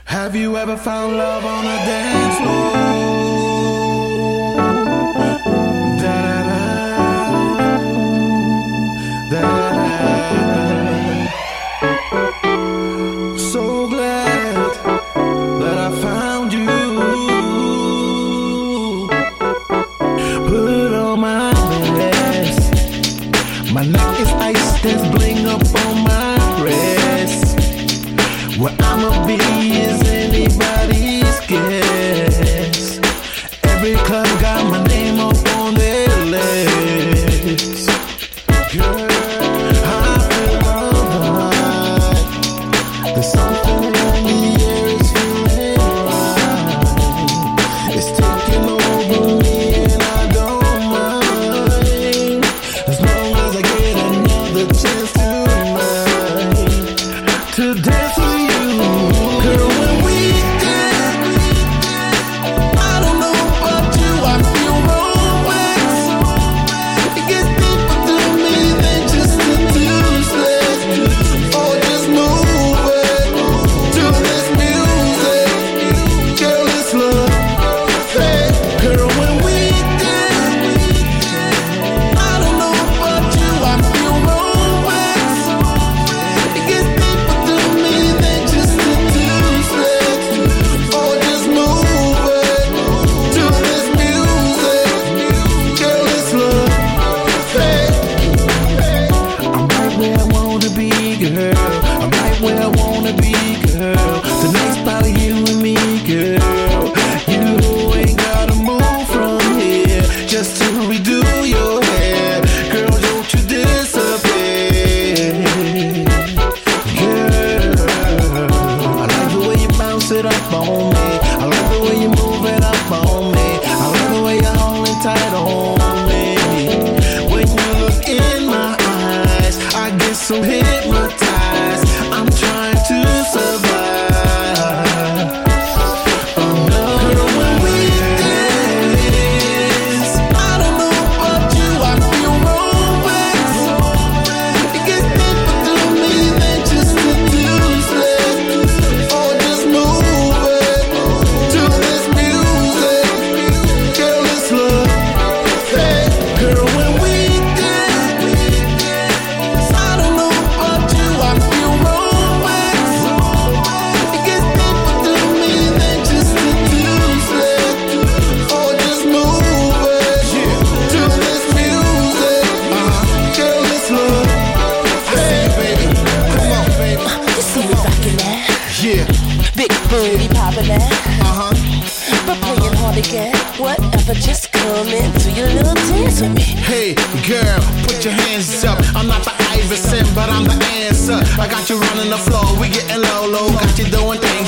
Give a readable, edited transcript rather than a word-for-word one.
Have you ever found love on a dance floor? Da, da, da. So glad that I found you. Put on my dress. My neck is iced, there's bling up on my wrist. Where I'ma be is anybody's guess. Every club got my name up on their list. Girl, I feel alright. There's something in the air, it's feeling right. It's taking over me and I don't mind. As long as I get another chance tonight to dance with you. Girl, when we dance, I don't know about you, I feel romance. It gets deeper to me than just a two-step. Or just move it to this music. Girl, it's love. Hey, girl, when we dance, I don't know about you, I feel romance. It gets deeper to me than just a two-step. Or just move it to this music. Girl, it's love. Hey, I'm right where I wanna be, girl. I'm right where I wanna be, girl. Tonight's about you and me, girl. You ain't gotta move from here just to redo your hair. Girl, don't you disappear. Girl, I like the way you bounce it up on me. I like the way you move it up on me. I like the way you're holding tight on me. When you look in my eyes, I get so hypnotized. I'm trying to survive. Oh no, girl, when we dance, I don't know about you, I feel romance. It gets deeper to me than just a two-step. Or just move it to this music. Girl, it's love. Hey, girl, when we dance, I don't know about you, I feel romance. It gets deeper to me than just a two-step. Or just move it to this music. Girl, it's love. I see you, baby. Come on, baby. You see me rockin' that, Yeah. big booty poppin' that, but playing hard to get. Whatever, just come into your little dance with me. Hey, girl, put your hands up. I'm not the Iverson, but I'm the answer. I got you running the floor, we getting low, low. Got you doing things